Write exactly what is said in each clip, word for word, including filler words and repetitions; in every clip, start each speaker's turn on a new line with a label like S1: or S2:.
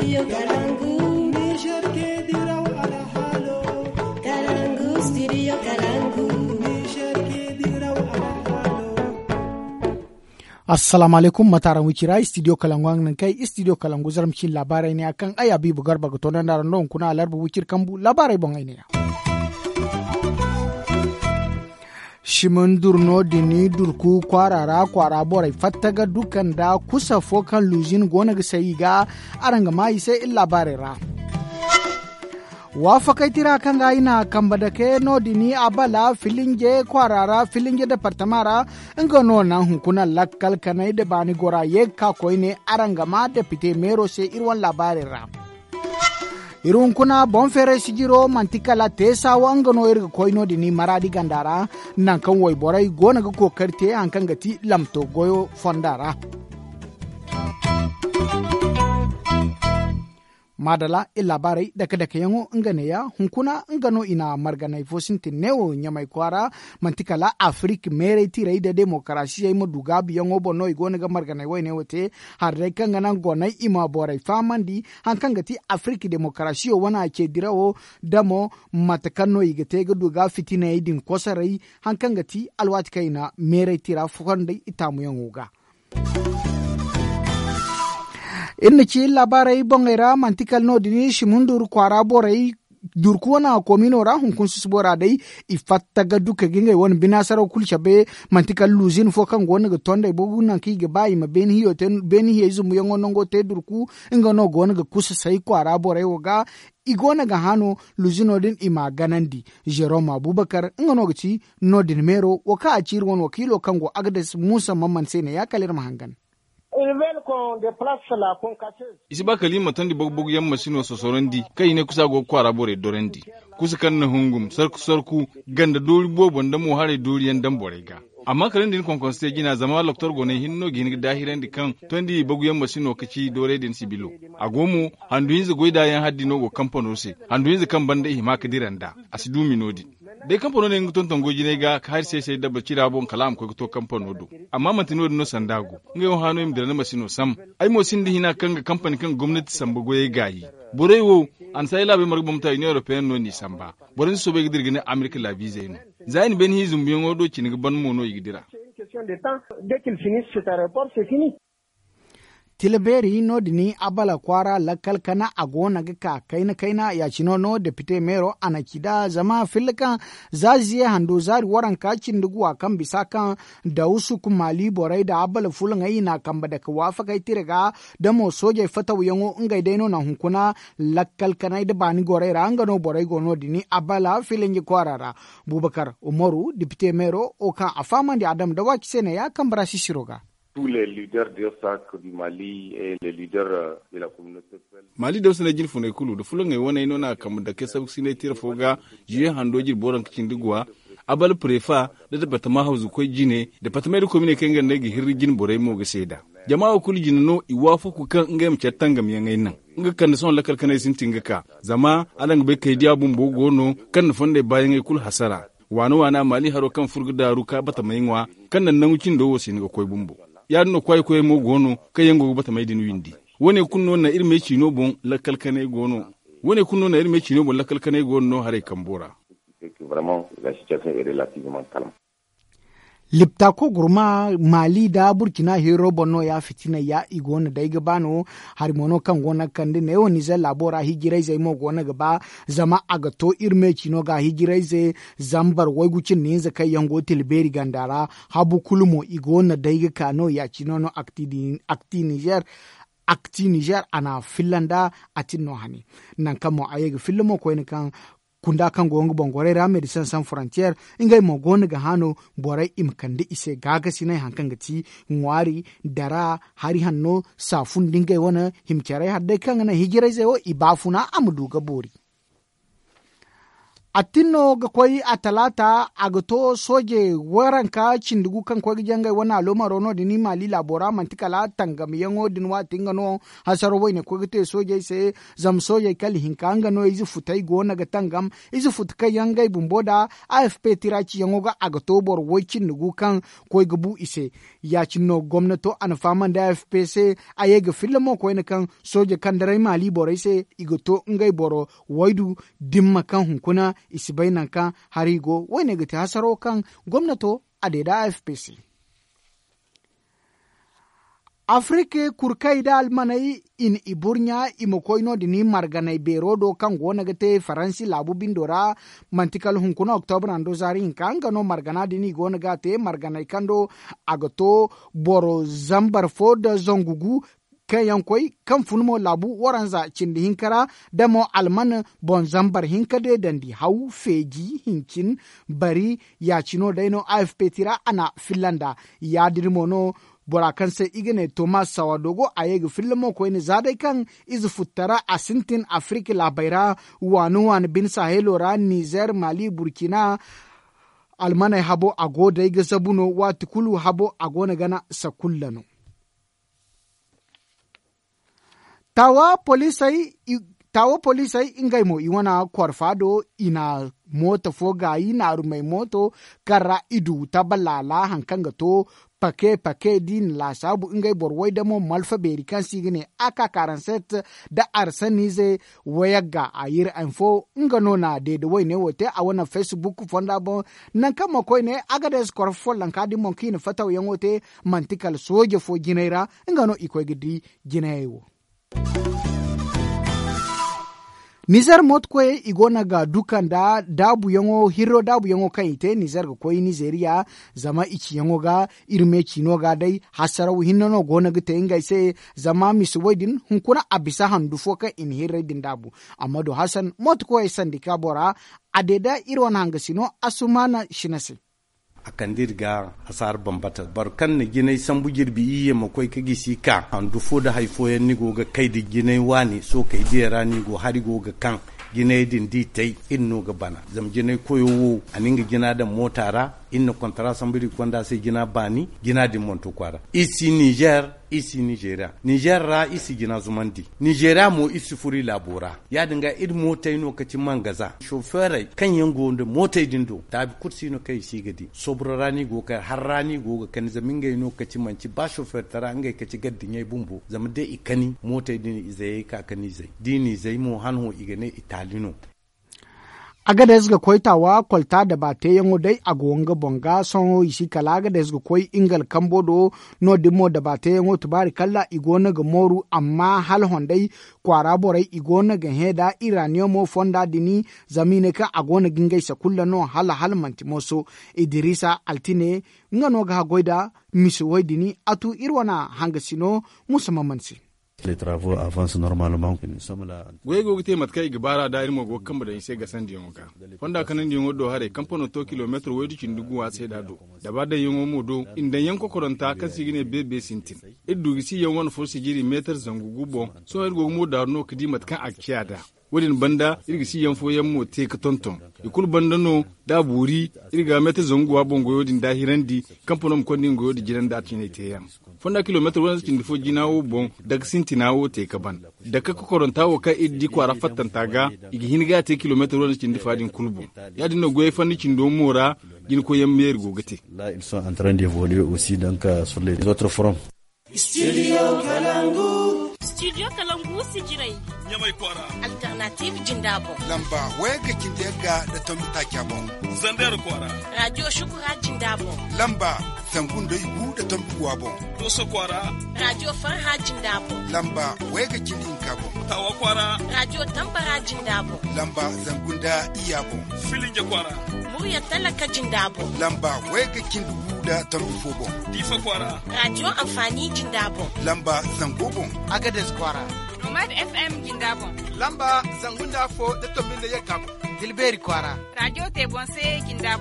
S1: studio Kalangu. Niger ke diraw ala halo. Kalangu studio Kalangu. Niger ke diraw ala halo. Assalamu alaikum mataran wikira studio Kalangu nan kai studio Kalangu zarmcin labarai ne akan aya bibu garba ga tonan da ran kuna alarbu wikir kambu labarai bon ai ne. Shimin durno dini durku kwarara kwara borai fattaga dukan da kusa fokan luzin gona ga sai ga aranga mai sai illa barera wafakai tira kan ga ina kamba da ke no dini abala filinge kwarara filinge da partamara nga no nan hunkuna lakkal kanai da bani gora yekka koine aranga ma da pite mero sai irwan labarera irun kuna bon fere sigiro mantikala tesa wangano irga koino dini maradi gandara nan kan woy borai gona ga kokarte an kan gati lamto goyo fondara madala illa barai daga daga yango ngane ya hunkuna ngano ina marganai fosinti neo nyamai kwara mantikala Afrique mere tirai da demokrasi ay moduga bi yango bono igona ga marganai wayne wote harre kanga nan gonai ima borai famandi hankan gati Afrique demokrasi o wana ke dirawo damo matakano igate ga duga fitina idin kosarai hankan gati alwati kaina mere tira fukonde itamu yango ga inna ci labarai bongera mantikal no dini shimundur kwara borai durkuwana komino ra hunkun susbora dai ifatta ga duka ginga won binasaro kulchabe mantikal luzin fo kan gona ga tonda bogu nan ki ga bayi ma ben hiyo ten ben hiyo izum yongo nongo te durku inga no gona ga kusa sai kwara borai woga igona ga hano luzino din ima ganandi Jerome Abubakar inga no ci no din mero waka a cirwon wakilo kango Agnes Musa Mamman Sene ya kalir mahangan
S2: isi ba kalima tandi bogbogu yamma sino sosorondi kai ne kusa go kwara bore dorendi kusa kan na hungum sarku sarku ganda dori bobon da mu hare doriyan dan borega amma karen din kon konste gina zama loktor gone hinno gini dahiran di kan tondi bogu yamma sino kaci dore din sibilo agomu handu yinza goida yan haddi no go kampano se handu yinza kan banda hima kadiranda asidu minodi dai kampano ne nguton tongo jine ga har sai sai da bacira bon kalam ko to kampano do amma mantino no sandago ngai ho hano im da na masino sam ai mo sindi hina kan ga kampani kan gwamnati samba goye gayi bore wo an sai labe mar bamta union european no ni samba borin so be gidir gine america la visa ino zain ben hizum biyon odo kin ga ban mono yigidira
S1: tilberi no dini abala kwara lakal kana agona ga ka kaina kaina ya chino no deputy mero anakida zama filkan zaziye hando zari waran kacin duguwa kan bisa kan da usu kumali borai da abala fulun ayi na kamba da kawafa kai tirga da mo soje fatawu yango ngai daino na hunkuna lakal kana da bani gorai ranga no borai gono dini abala filin kwarara Bubakar Umaru deputy mero o kan afama di Adam da waki sene ya kan barasi shiroga
S3: tous les leaders de S A C du Mali et les leaders de la communauté.
S2: Mali da suna jin funai kulu da fulun ai wani nona kamar da ke sabu sine tira foga jiye hando jir boran kicin digwa abal prefa da da batama hauzu koi jine da batama da komine kan ganda gi hirri jin borai mo ga seda jama'a kulu jin no iwafa ku kan ngam chatanga miyan ai nan nga kan son lakal kanai sin tingaka zama alan be kai dia bun bogo no kan fonde bayan ai kul hasara wani wana Mali haro kan furguda ruka batama yinwa kan nan nan wucin do wosin ga koi bumbo ya no kwai kwai mo gono kayen go bata mai din windi wone kunno na irme chino bon la kalkane gono wone kunno na irme chino bon la kalkane gono hare kambora
S3: vraiment la situation est relativement calme
S1: lipta ko gurma Mali da Burkina hero bonno ya fitina ya igona da iga bano har mono kan gona kan de ne woni za labora hijirai zai mo gona gaba zama aga to irme chino ga hijirai zai zambar wai gucin ne za kai yango tilberi gandara habu kulmo igona da iga kano ya chino no akti akti Niger akti Niger ana Finlanda atinno hani nan kamo ayega filmo ko en kan kunda kan gongo bongore ra Medecins Sans Frontières ingai mo gona ga hano borai imkande ise gaga sinai hankan gati ngwari dara hari hanno safun dingai wana himkare hadde kan na hijirai zai o ibafuna amdu ga bori Atino ga koi a talata a gato soje waranka cindugu kan kwai jangai wana loma rono dini mali labora mantikala tangam yango dinwa tingano hasaro wai ne kwai soje se zam soje kali hinkanga no izu futai gona ga tangam izu futka yangai bumboda A F P tiraci yango ga a gato bor wai cindugu kan kwai gabu ise ya cinno gwamnato an faman da A F P se aye ga filmo kwai ne kan soje kan darai mali borai se igato ngai boro waidu dimma kan hunkuna isibai nan kan harigo wani ga ta hasaro kan gwamnato a da A F P C. Afrika kurkai da almanai in iburnya imokoino dini marganai berodo kan gona gate faransi labu bindora mantikal hunkuna oktober ando zari inkanga no margana dini gona gate marganai kando agato boro zambar foda zongugu kan yankoi kan funmo labu waranza cindi hinkara damo alman bon zambar hinkade dandi hau feji hinkin bari ya cino daino A F P tira ana Finlanda ya dirmono bora kan sai igene Thomas Sawadogo ayege filmo ko ne zadai kan izu futara asintin Afrika labaira wanu wan bin Sahelo ra Niger Mali Burkina almanai habo ago dai ga sabuno wa tukulu habo ago na gana sakullano tawa polisai tawa polisai ingai mo iwana kwarfado ina mota foga ina rumai moto kara idu tabalala hankanga to pake pake din la sabu ingai borwai da mo malfa berikan sigine aka karanset da arsanize wayaga ayir info ingano na de de wai ne wote a wana Facebook fonda bo nan kama koi ne agades korfo lanka di monki ne fataw yangote mantikal soje fo ginaira ingano ikoy gidi ginaiwo Niger mot kwe igona ga dukan da dabu yango hiro dabu yango kan ite Niger ga koi Nigeria zama ichi yango ga irme chino ga dai hasarawu hinno gona ga tenga ise zama miswedin hunkuna abisa handu foka in hire din dabu Amadu Hassan mot kwe sandika bora adeda irwan hangasino asumana shinase
S4: akan dirga hasar bambata barkan ne ginai sambu girbi iye makwai kagi sika an dufo da haifo yan nigo ga kai da ginai wani so kai dira ni go hari go ga kan ginai din di tai inno ga bana zam ginai koyo aninga gina da motara inno kontara sambiri konda sai gina bani gina din monto kwara isi Niger isi Nigeria Niger ra isi gina zumandi Nigeria mo isi furi labora ya dinga id mota ino kaci mangaza chauffeur kan yango da mota dindo ta bi kursi no kai shi gadi sobra rani go kai har rani go ga kan zaminga ino kaci manci ba chauffeur tara ngai kaci gaddi nyai bumbu zama de ikani mota din izai ka kani zai dini zai mo hanho igane italino Agades ga koitawa kwalta da ba ta yango dai a gonga bonga son isi kala agades ga koi ingal kambodo no dimo da ba ta yango tubari kalla igona ga moru amma hal hondai kwara borai igona ga heda iraniyo mo fonda dini zamine ka agona gingai sakulla no hala hal mantimoso Idrisa Altine ngano ga goida misuwai dini atu irwana hangasino musamamansi
S5: Les travaux avancent normalement.
S2: Goye go gite matkai gibara da irmo go kamba da ise ga sandi yonga. Fonda kanan yongo do hare kampono to kilometer wedi cindugu wa sai da do. Da ba da yongo mo do inda yanko koronta kan sigine bebe sintin. Iddu gisi yon won fo sigiri meter zangugu bo. So irgo mo da no kidi matkan akiyada. Wadin banda irga si yanfo yammo te ka tonton ikul banda no da buri irga meta zonguwa bongo yodin da hirandi kamponom kondin go yodi jiran da tine te yam fonda kilometer wona kin difo jinawo bon daga sintinawo te ka ban daga ko korontawo ka iddi ko ara fattan taga igi hinga te kilometer wona kin difa din kulbu ya dinno goye fanni kin do mora gin ko yam mer go gate
S5: là ils sont en train d'évoluer aussi donc euh, sur les autres fronts.
S6: Studio Kalangu
S7: Studio Kalangu Sigirai
S6: Nyamai Kwara
S7: Alternative Jindabo
S6: Lamba Wega Kindega da Tombita Kyabo Zandar Kwara
S7: Radio Shukura Jindabo
S6: Lamba Sangundo Ibu da Tombuwabo Doso Kwara
S7: Radio Farha Jindabo
S6: Lamba Wega Kindin Kabo Tawa Kwara
S7: Radio Tampara Jindabo
S6: Lamba Zangunda Iyabo Filinja Kwara
S7: Murya Talaka Jindabo
S6: Lamba Wega Kindubu da Tombufobo Difa Kwara
S7: Radio Amfani Jindabo
S6: Lamba Zangobo
S8: Agades Kwara
S9: Nomad F M Jindabo
S8: Lamba Zangunda Fo da Tombinda Yakabo Dilberi Kwara
S9: Radio Tebonse Jindabo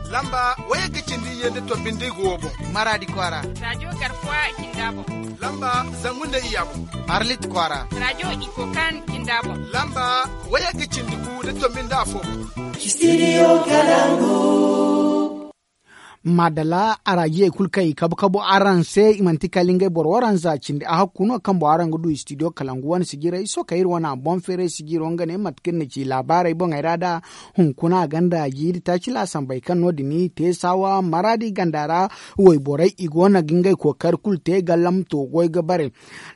S6: lamba waya gicindi yende to bindi gobo
S8: maradi kwara
S9: radio garkuwa kindabo
S6: lamba zangunde iyabo
S8: arlit kwara
S9: radio ikokan kindabo
S6: lamba waya gicindi ku de to binda fo
S1: studio Kalangu madala araje kulkai kabu kabu aran se imanti kalinge bor waran za cinde a hakuno kan bo aran gudu studio Kalangu wan sigira iso kair wana bon fere sigiro ngane matkin ne ci labarai bon irada hun kuna ganda yiri ta ci lasan bai kan nodini te sawa maradi gandara woi borai igona gingai kokar kulte ga lamto goy ga bare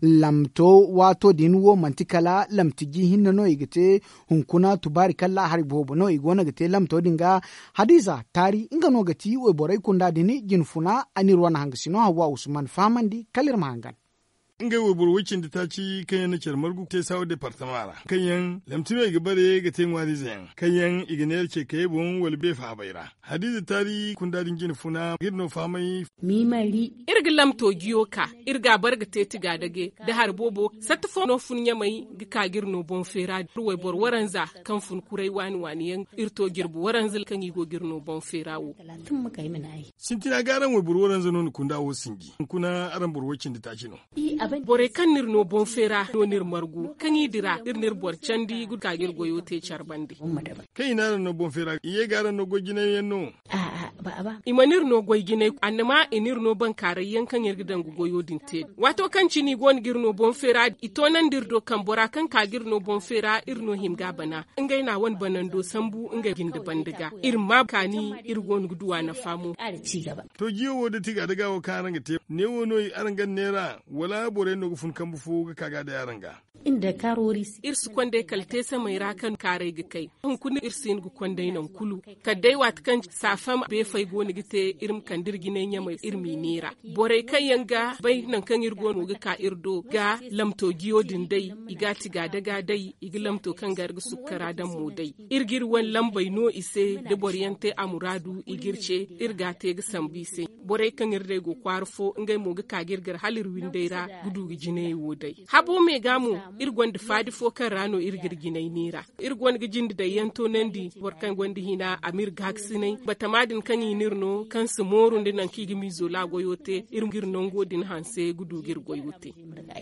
S1: lamto wato dinwo mantikala lamtigi hinna no igite hun kuna tubari kala har bobo no igona gite lamto dinga hadiza tari inga no gati woi borai kunda dini jinfuna anirwana hangasino hawa usman famandi kalir mahangan
S10: nga wobur wicin da ta ci kayan na kyar margu te sawo departamara kayan lamtino iga bare ga te ngwari zen kayan ignel ce kai bon wal be fa bayra hadiza tari kun dadin gin funa girno famai
S11: mi mari
S12: irga lamto giyoka irga barga te tiga dage da har bobo satfo no funya mai ga ka girno bon fera ruwai bor waranza kan fun kurai wani wani yan irto girbu waranzil kan igo girno bon ferawo
S11: tun muka yi mana ai
S10: sintina garan wai bor waranza no kun dawo singi kuna aran bor wicin da ta ci no
S12: bore kan nir no bon fera no nir margu kan yidira ir nir bor candi gud ka gir goyo te charbandi
S10: kai na no bon fera iye gara no gogine yenno
S11: a a ba ba
S12: imanir no goygine annama inir no ban kare yankan yir gidan goyo din te wato kan cini gon gir no bon fera ito nan dir do kan bora kan ka gir no bon fera ir no himga bana ingai na wan banando sambu inga ginda bandiga ir ma kani ir gon guduwa na famu
S10: to jiyo da tiga daga wa karanga te ne wono arangan nera wala bore no gufun kan bufu ga kaga da yaranga
S11: inda karori
S12: irsu kwande kalte sa mai rakan kare ga kai hun kun irsin gu kwande nan kulu kadai wat kan safam be fai goni gite irim kan dirgine nya mai irmi nera bore kai yanga bai nan kan irgo no ga ka irdo ga lamto giyo din dai igati ga daga dai igi lamto kan garga sukkara dan mu dai irgir wan lambai no ise de boriyante amuradu igirce irga te ga sambise bore kan irde go kwarfo ngai mo ga ka girgar halir windeira gudu gi jine wo dai habo me gamu irgon da fadi fo kan rano irgir ginai nera irgon ga jindi da yanto nandi borkan gondi hina amir gaksinai batamadin kan yinirno kan su morun dinan kigi mizo la goyote irgir nongo din hanse gudu gir goyote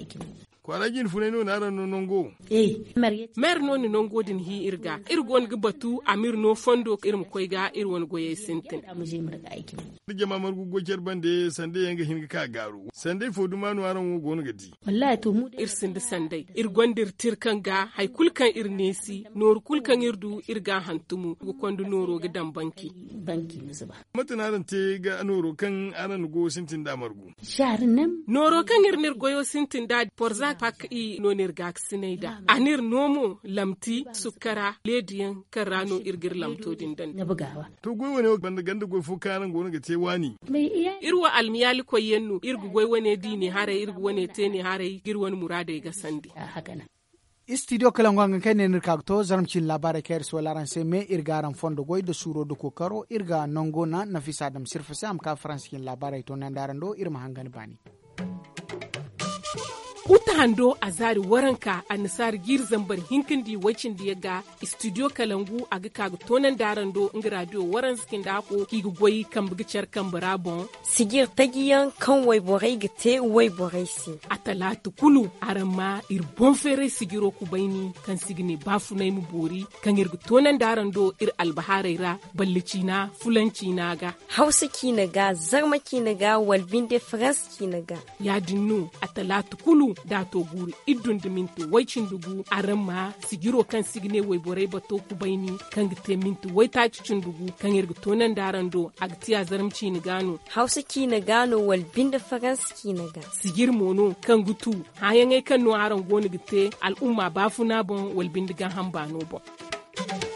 S10: kwarajin funeno na ran nongo
S11: eh
S12: mer no ni nongo din hi irga irgon ga batu amir no fondo irim koyga irwon goye sintin
S10: dige mamar gu gocer bande sande yanga hinga ka garu sande fodu manu aran wo gonu gadi
S11: wallahi to mu
S12: irsin da sande irgon dir tirkan ga hay kulkan irnesi nor kulkan irdu irga hantumu gu kondu noro ga dan banki
S11: banki musuba
S10: matanaran te ga noro kan aran go sintin da margu
S11: sharin nan
S12: noro kan irnir goyo sintin da porza pak i nonir gak sinaida anir nomo lamti sukara lediyan karano irgir lamto dindan
S11: na bugawa
S10: to goy wone banda ganda goy fu karan gona ga te wani
S12: irwa almiyali ko yennu irgu goy wone dini hare irgu wone teni hare girwan murade ga sandi
S11: haka na
S1: studio Kalangu an kai ne nirkakto zarmcin labarai kayar su walaran sai me irgaran fondo goy da suro da kokaro irga nongo na nafisa adam sirfasa am ka fransikin labarai to nan darando irma hangani bani
S12: uta hando a zari waranka a nisar gir zambar hinkin di wacin da ya ga studio Kalangu a ga kaga tonan darando in radio waran skin da ko ki goyi kan bugicar kan barabon
S13: sigir tagiyan kan wai borai gite wai borai si
S12: a talatu kulu arama ir bon fere sigiro ku baini kan sigine bafu nay mu bori kan ir tonan darando ir albaharaira ballici na fulanci na ga
S13: hausa ki na ga zarma ki na ga walbin de france ki na ga
S12: ya dinnu a talatu kulu da to guri idun dimintu waicin dugu aramma sigiro kan signe wai borai bato ku baini kan gite mintu wai ta cicin dugu kan irga tonan darando agtiya zarmci ni gano
S13: hausa ki na gano wal binda faras ki na ga
S12: sigir mono kan gutu hayan ai kan no aran goni gite al'umma bafuna bon wal bindigan hamba no bon